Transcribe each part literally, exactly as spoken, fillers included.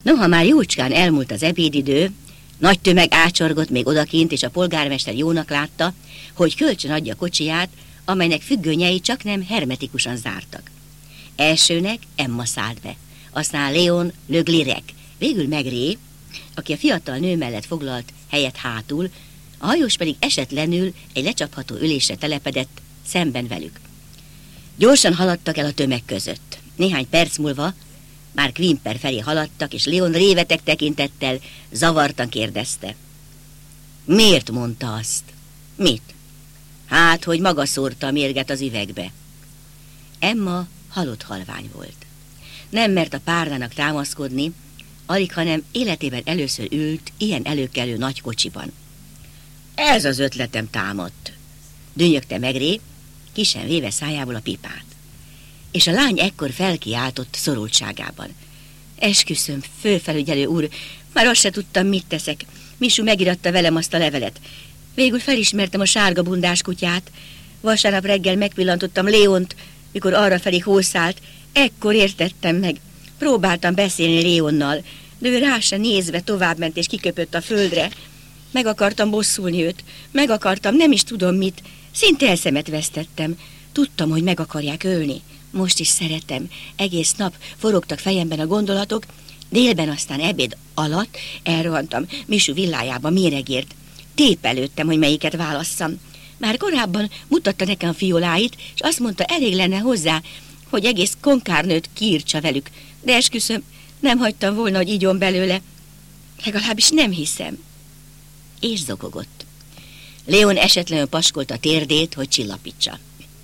Noha már jócskán elmúlt az ebédidő, nagy tömeg ácsorgott még odakint, és a polgármester jónak látta, hogy kölcsön adja kocsiját, amelynek függönyei csak nem hermetikusan zártak. Elsőnek Emma szállt be, aztán Léon Le Glirec, végül Maigret, aki a fiatal nő mellett foglalt helyet hátul, a hajós pedig esetlenül egy lecsapható ülésre telepedett szemben velük. Gyorsan haladtak el a tömeg között. Néhány perc múlva már Quimper felé haladtak, és Léon réveteg tekintettel zavartan kérdezte. Miért mondta azt? Mit? Hát, hogy maga szórta a mérget az üvegbe. Emma halott halvány volt. Nem mert a párnának támaszkodni, alig, hanem életében először ült ilyen előkelő nagy kocsiban. Ez az ötletem támadt, dünnyögte Maigret, ki sem véve szájából a pipát. És a lány ekkor felkiáltott szorultságában. Esküszöm, főfelügyelő úr, már azt se tudtam, mit teszek. Michu megiratta velem azt a levelet. Végül felismertem a sárga bundás kutyát. Vasárnap reggel megpillantottam Léont, mikor arrafelé hószált. Ekkor értettem meg. Próbáltam beszélni Léonnal, de ő rá se nézve továbbment és kiköpött a földre. Meg akartam bosszulni őt, meg akartam, nem is tudom mit. Szinte elszemet vesztettem. Tudtam, hogy meg akarják ölni. Most is szeretem. Egész nap forogtak fejemben a gondolatok, délben aztán ebéd alatt elrohantam Michu villájába méregért. Tépelődtem, hogy melyiket válasszam. Már korábban mutatta nekem a fioláit, és azt mondta, elég lenne hozzá, hogy egész konkárnőt kiírtsa velük. De esküszöm, nem hagytam volna, hogy igyon belőle. Legalábbis nem hiszem. És zokogott. Léon esetlenül paskolta a térdét, hogy csillapítsa.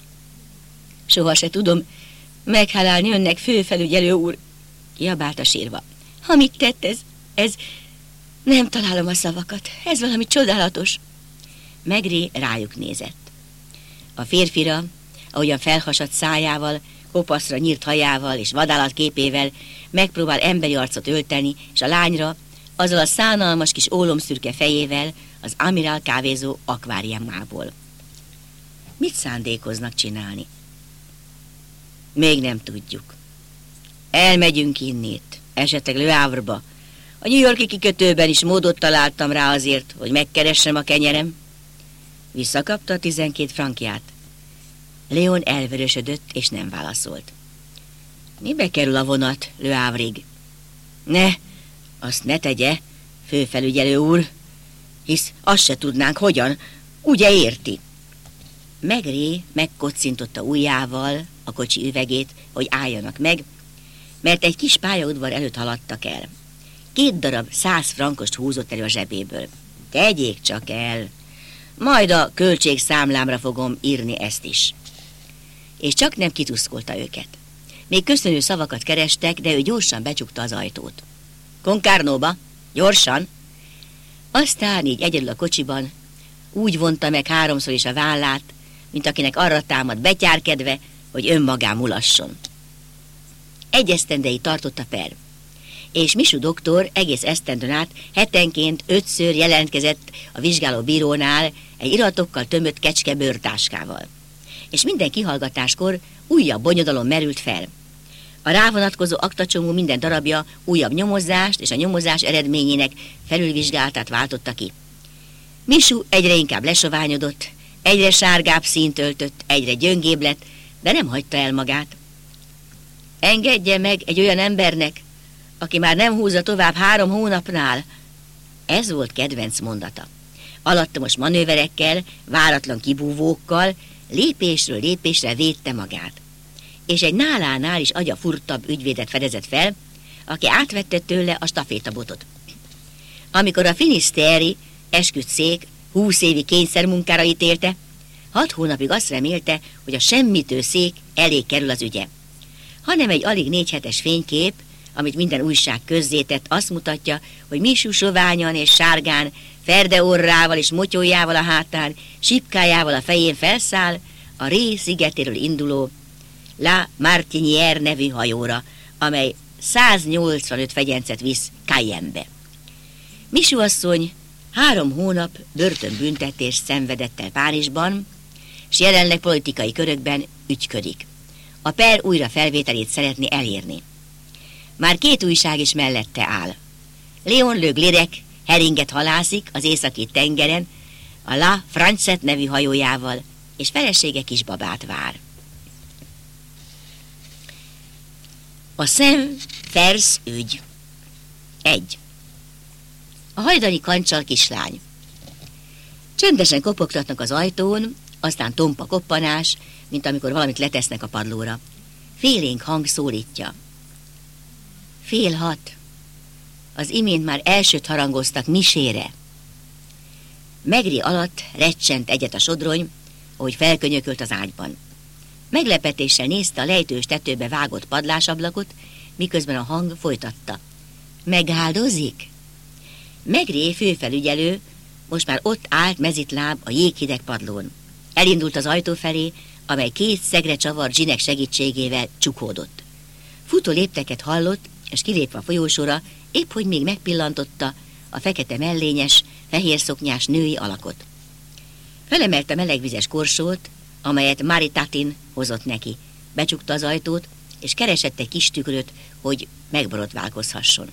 Soha se tudom meghálálni önnek, főfelügyelő úr, kiabálta sírva. Amit tett, ez, ez, nem találom a szavakat, ez valami csodálatos. Maigret rájuk nézett. A férfira, ahogyan felhasadt szájával, kopaszra nyírt hajával és vadállat képével megpróbál emberi arcot ölteni, és a lányra, azzal a szánalmas kis ólomszürke fejével, az Amiral kávézó akváriumából. Mit szándékoznak csinálni? Még nem tudjuk. Elmegyünk innét, esetleg Le Havre-ba. A New York-i kikötőben is módot találtam rá azért, hogy megkeressem a kenyerem. Visszakapta a tizenkét frankját. Léon elvörösödött, és nem válaszolt. Mibe kerül a vonat Le Havre-ig? Ne, azt ne tegye, főfelügyelő úr, hisz azt se tudnánk, hogyan, ugye érti? Maigret megkocintotta ujjával a kocsi üvegét, hogy álljanak meg, mert egy kis pályaudvar előtt haladtak el. Két darab száz frankost húzott elő a zsebéből. Tegyék csak el, majd a költségszámlámra fogom írni ezt is. És csak nem kituszkolta őket. Még köszönő szavakat kerestek, de ő gyorsan becsukta az ajtót. Concarneauba, gyorsan! Aztán így egyedül a kocsiban úgy vonta meg háromszor is a vállát, mint akinek arra támad betyárkedve, hogy önmagán mulasson. Egy esztendei tartott a per, és Michu doktor egész esztendőn át hetenként ötször jelentkezett a vizsgálóbírónál egy iratokkal tömött kecske bőrtáskával. És minden kihallgatáskor újabb bonyodalom merült fel. A rávonatkozó aktacsomó minden darabja újabb nyomozást és a nyomozás eredményének felülvizsgálatát váltotta ki. Michu egyre inkább lesoványodott, egyre sárgább színt öltött, egyre gyöngébb lett, de nem hagyta el magát. Engedje meg egy olyan embernek, aki már nem húzza tovább három hónapnál. Ez volt kedvenc mondata. Alattomos manőverekkel, váratlan kibúvókkal, lépésről lépésre védte magát. És egy nálánál is agyafurtabb ügyvédet fedezett fel, aki átvette tőle a stafétabotot. Amikor a finiszteri esküdt szék húsz évi kényszermunkára ítélte, hat hónapig azt remélte, hogy a semmitő szék elé kerül az ügye. Hanem egy alig négy hetes fénykép, amit minden újság közzétett, azt mutatja, hogy Michu soványan és sárgán, ferdeorrával és motyójával a hátán, sipkájával a fején felszáll a Ré szigetéről induló La Martinière nevű hajóra, amely száznyolcvanöt fegyencet visz Cayennebe. Michu asszony három hónap börtönbüntetést szenvedett el Párizsban, s jelenleg politikai körökben ügyködik. A per újra felvételét szeretné elérni. Már két újság is mellette áll. Léon Le Glirec heringet halászik az északi tengeren, a La Francet nevű hajójával, és felesége kisbabát vár. A Saint-Fers ügy. Egy. A hajdani kancsal kislány. Csendesen kopogtatnak az ajtón, aztán tompa koppanás, mint amikor valamit letesznek a padlóra. Félénk hang szólítja. Fél hat. Az imént már elsőt harangoztak misére. Megri alatt recsent egyet a sodrony, ahogy felkönyökölt az ágyban. Meglepetéssel nézte a lejtős tetőbe vágott padlásablakot, miközben a hang folytatta. Megáldozik? Megri főfelügyelő most már ott állt mezitláb a jéghideg padlón. Elindult az ajtó felé, amely két szegre csavart zsinek segítségével csukódott. Futó lépteket hallott, és kilépve a folyósóra, épp hogy még megpillantotta a fekete mellényes, fehér szoknyás női alakot. Felemelte melegvizes korsót, amelyet Mary Tatin hozott neki. Becsukta az ajtót, és keresett egy kis tükröt, hogy megborotválkozhasson.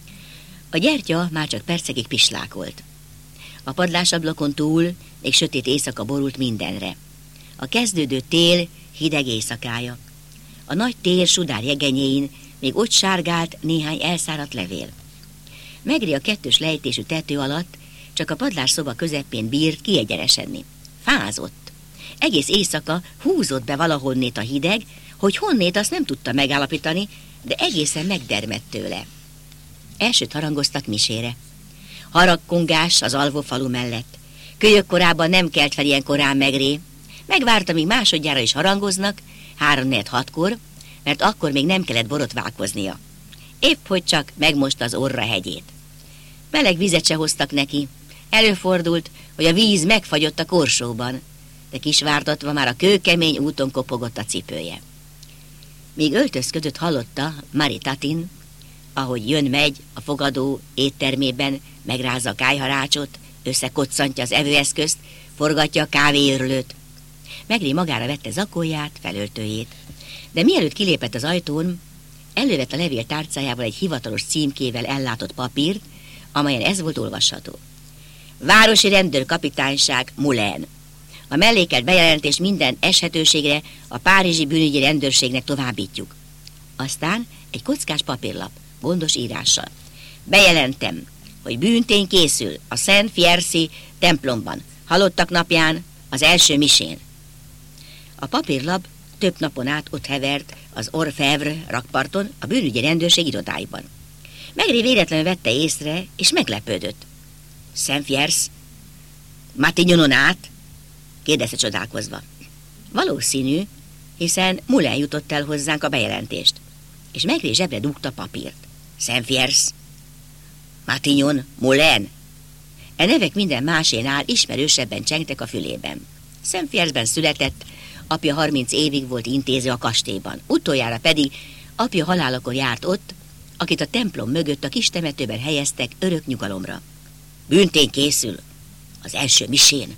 A gyertya már csak percekig pislákolt. A padlásablakon túl még sötét éjszaka borult mindenre. A kezdődő tél hideg éjszakája. A nagy tér sudár jegenyéin még ott sárgált néhány elszáradt levél. Megri a kettős lejtésű tető alatt csak a padlásszoba közepén bírt kiegyenesedni. Fázott. Egész éjszaka húzott be valahonnét a hideg, hogy honnét azt nem tudta megállapítani, de egészen megdermedt tőle. Elsőt harangoztak misére. Haragkongás az alvófalu mellett. Kölyök korában nem kelt fel ilyen korán Megré. Megvárta, míg másodjára is harangoznak, három-négy hatkor, mert akkor még nem kellett borotválkoznia. Épp hogy csak megmosta az orra hegyét. Meleg vizet se hoztak neki. Előfordult, hogy a víz megfagyott a korsóban, de kisvártatva már a kőkemény úton kopogott a cipője. Míg öltözködött, hallotta Mary Tatin, ahogy jön-megy a fogadó éttermében, megrázza a kályharácsot, összekoccantja az evőeszközt, forgatja a kávéőrlőt. Megri magára vette zakóját, felöltőjét, de mielőtt kilépett az ajtón, elővett a levél tárcájából egy hivatalos címkével ellátott papírt, amelyen ez volt olvasható. Városi rendőrkapitányság, Moulin. A mellékelt bejelentés minden eshetőségre a párizsi bűnügyi rendőrségnek továbbítjuk. Aztán egy kockás papírlap, gondos írással. Bejelentem, hogy bűntény készül a Saint-Fiercy templomban, halottak napján, az első misén. A papírlap több napon át ott hevert az Orfèvre rakparton, a bűnügyi rendőrség irodáiban. Megri véletlenül vette észre, és meglepődött. Saint-Fierce? Matignonon át? Kérdezte csodálkozva. Valószínű, hiszen Moulin jutott el hozzánk a bejelentést, és Megri zsebre dugta papírt. Saint-Fierce? Matignon? Moulin? E nevek minden másénál ismerősebben csengtek a fülében. Saint-Fierce-ben született, apja harminc évig volt intéző a kastélyban, utoljára pedig apja halálakor járt ott, akit a templom mögött a kis temetőben helyeztek örök nyugalomra. Bűntény készül az első misén.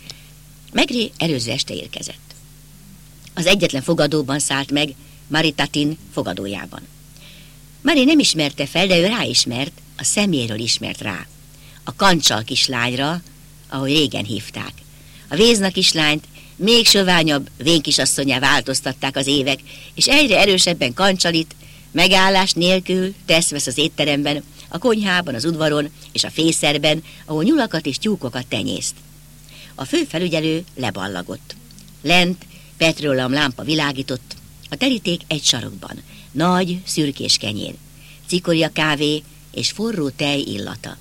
Megri előző este érkezett. Az egyetlen fogadóban szállt meg, Mary Tatin fogadójában. Mary nem ismerte fel, de ő ráismert, a szeméről ismert rá. A kancsal kislányra, ahogy régen hívták. A Vézna kislányt még soványabb vénkisasszonnyá változtatták az évek, és egyre erősebben kancsalit, megállás nélkül tesz-vesz az étteremben, a konyhában, az udvaron és a fészerben, ahol nyulakat és tyúkokat tenyészt. A főfelügyelő leballagott. Lent petróleum lámpa világított, a teríték egy sarokban, nagy, szürkés kenyér, cikorja kávé és forró tej illata.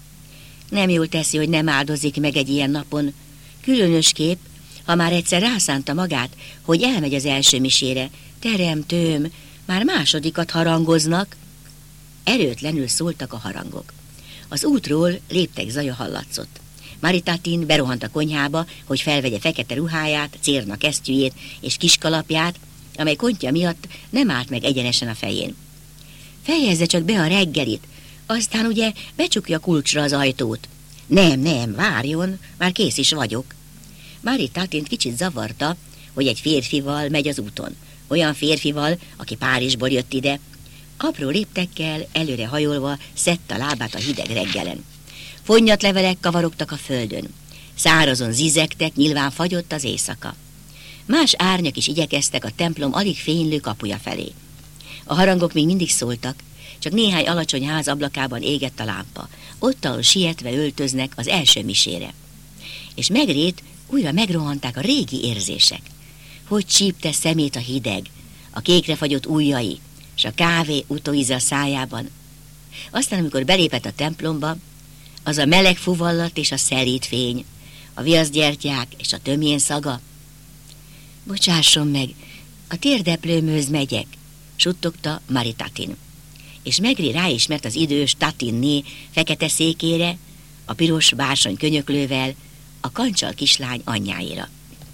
Nem jól teszi, hogy nem áldozik meg egy ilyen napon, különösképp, ha már egyszer rászánta magát, hogy elmegy az első misére. Teremtőm, már másodikat harangoznak. Erőtlenül szóltak a harangok. Az útról léptek zaja hallatszott. Mary Tatin berohant a konyhába, hogy felvegye fekete ruháját, cérna kesztyűjét és kiskalapját, amely kontja miatt nem állt meg egyenesen a fején. Fejezze csak be a reggelit, aztán ugye becsukja kulcsra az ajtót. Nem, nem, várjon, már kész is vagyok. Mary Tatint kicsit zavarta, hogy egy férfival megy az úton. Olyan férfival, aki Párizsból jött ide, Apró léptekkel, előre hajolva szedte a lábát a hideg reggelen. Fonnyatlevelek kavarogtak a földön. Szárazon zizegtek, nyilván fagyott az éjszaka. Más árnyak is igyekeztek a templom alig fénylő kapuja felé. A harangok még mindig szóltak, csak néhány alacsony ház ablakában égett a lámpa. Ott, ahol sietve öltöznek az első misére. És Maigret újra megrohanták a régi érzések. Hogy csípte szemét a hideg, a kékre fagyott ujjai, és a kávé utóíze a szájában. Aztán, amikor belépett a templomba, az a meleg fuvallat és a szelíd fény, a viaszgyertyák és a tömjén szaga. Bocsásson meg, a térdeplőmhöz megyek, suttogta Maritatin. És Maigret ráismert az idős Tatinné fekete székére, a piros bársony könyöklővel, a kancsal kislány anyjáira.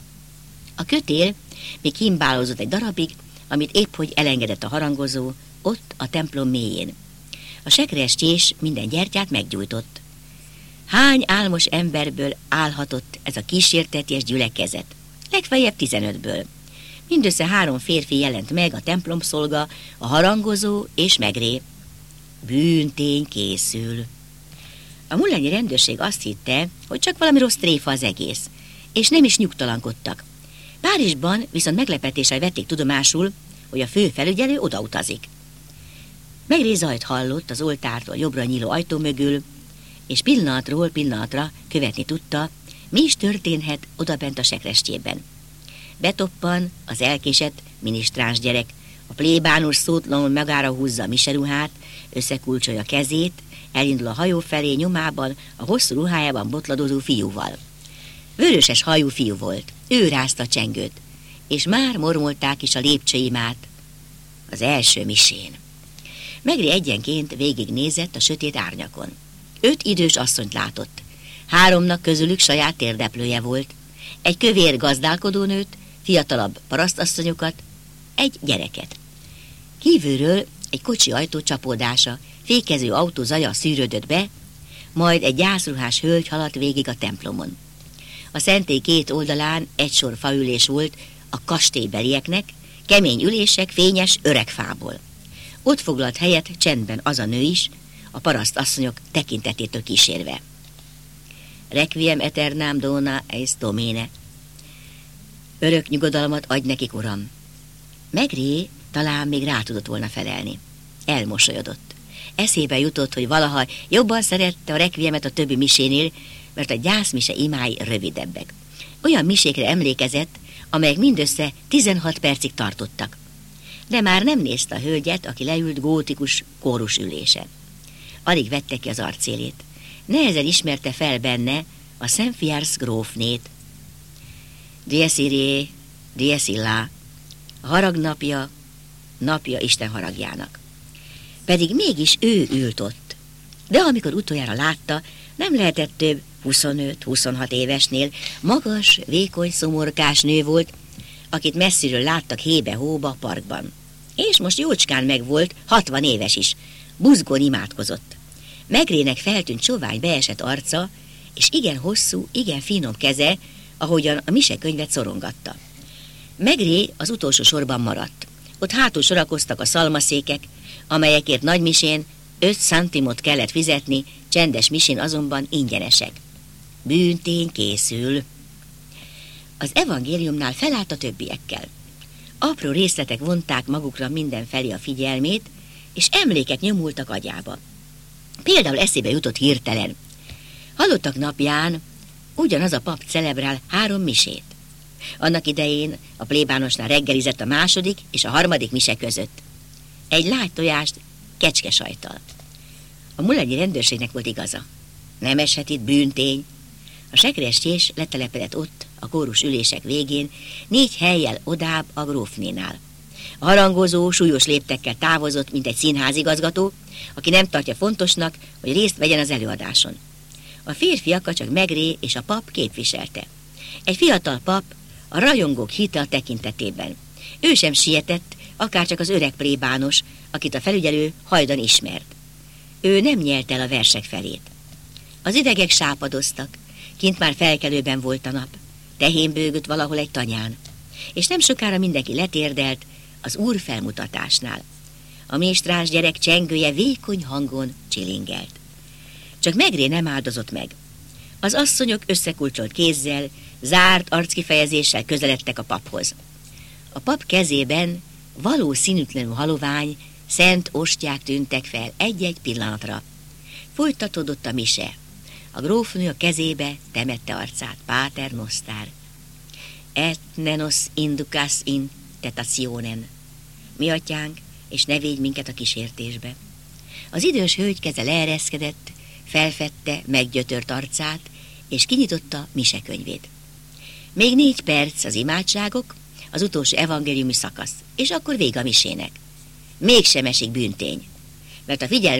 A kötél még himbálózott egy darabig, amit épp hogy elengedett a harangozó, ott a templom mélyén. A sekrestyés minden gyertyát meggyújtott. Hány álmos emberből állhatott ez a kísérteties gyülekezet? Legfeljebb tizenötből. Mindössze három férfi jelent meg, a templomszolga, a harangozó és Maigret. Bűntény készül. A mulányi rendőrség azt hitte, hogy csak valami rossz tréfa az egész, és nem is nyugtalankodtak. Párizsban viszont meglepetéssel vették tudomásul, hogy a fő felügyelő odautazik. Maigret zajt hallott az oltártól jobbra nyíló ajtó mögül, és pillanatról pillanatra követni tudta, mi is történhet odabent a sekrestyében. Betoppan az elkésett minisztráns gyerek, a plébános szótlanul magára húzza a miseruhát, összekulcsolja kezét, elindul a hajó felé nyomában a hosszú ruhájában botladozó fiúval. Vöröses hajú fiú volt, ő rázta a csengőt, és már mormolták is a lépcsőimát az első misén. Maigret egyenként végignézett a sötét árnyakon. Öt idős asszonyt látott. Háromnak közülük saját térdeplője volt. Egy kövér gazdálkodónőt, fiatalabb parasztasszonyokat, egy gyereket. Kívülről egy kocsi ajtó csapódása, fékező autó zaja szűrődött be, majd egy gyászruhás hölgy haladt végig a templomon. A szentély két oldalán egy sor faülés volt a kastélybelieknek, kemény ülések fényes öreg fából. Ott foglalt helyet csendben az a nő is, a parasztasszonyok tekintetétől kísérve. Requiem aeternam dona eis Domine. Örök nyugodalmat adj nekik, uram. Maigret talán még rá tudott volna felelni. Elmosolyodott. Eszébe jutott, hogy valaha jobban szerette a requiemet a többi misénél, mert a gyászmise imái rövidebbek. Olyan misékre emlékezett, amelyek mindössze tizenhat percig tartottak. De már nem nézte a hölgyet, aki leült gótikus kórus ülésen. Alig vette ki az arcélét. Nehezen ismerte fel benne a Saint-Fiars grófnét. Dies irae, dies illa, a harag napja, napja Isten haragjának. Pedig mégis ő ült ott. De amikor utoljára látta, nem lehetett több huszonöt-huszonhat évesnél, magas, vékony, szomorkás nő volt, akit messziről láttak hébe-hóba parkban. És most jócskán megvolt, hatvan éves is, buzgón imádkozott. Maigretnek feltűnt sovány beesett arca, és igen hosszú, igen finom keze, ahogyan a misekönyvet szorongatta. Maigret az utolsó sorban maradt. Ott hátul sorakoztak a szalmaszékek, amelyekért nagymisén öt centimot kellett fizetni, csendes misén azonban ingyenesek. Bűntény készül. Az evangéliumnál felállt a többiekkel. Apró részletek vonták magukra mindenfelé a figyelmét, és emlékek nyomultak agyába. Például eszébe jutott hirtelen. Halottak napján ugyanaz a pap celebrál három misét. Annak idején a plébánosnál reggelizett a második és a harmadik mise között. Egy lágy tojást kecskesajttal. A mulányi rendőrségnek volt igaza. Nem eshet itt bűntény. A sekrestyés letelepedett ott, a kórus ülések végén, négy hellyel odább a grófnénál. A harangozó súlyos léptekkel távozott, mint egy színházigazgató, aki nem tartja fontosnak, hogy részt vegyen az előadáson. A férfiakat csak Maigret és a pap képviselte. Egy fiatal pap a rajongók hite a tekintetében. Ő sem sietett, akárcsak az öreg plébános, akit a felügyelő hajdan ismert. Ő nem nyelt el a versek felét. Az idegek sápadoztak, kint már felkelőben volt a nap, tehén bőgött valahol egy tanyán, és nem sokára mindenki letérdelt az úr felmutatásnál. A méstráns gyerek csengője vékony hangon csilingelt. Csak Megré nem áldozott meg. Az asszonyok összekulcsolt kézzel, zárt arckifejezéssel közeledtek a paphoz. A pap kezében valószínűtlenül halovány, szent ostyák tűntek fel egy-egy pillanatra. Folytatódott a mise. A grófnő a kezébe temette arcát. Páter nosztár. Et nenos inducas in tentationem. Mi atyánk, és ne védj minket a kísértésbe. Az idős hölgy keze leereszkedett, felfedte meggyötört arcát, és kinyitotta misekönyvét. Még négy perc az imádságok, az utolsó evangéliumi szakasz, és akkor vége a misének. Mégsem esik bűntény, mert a figyelme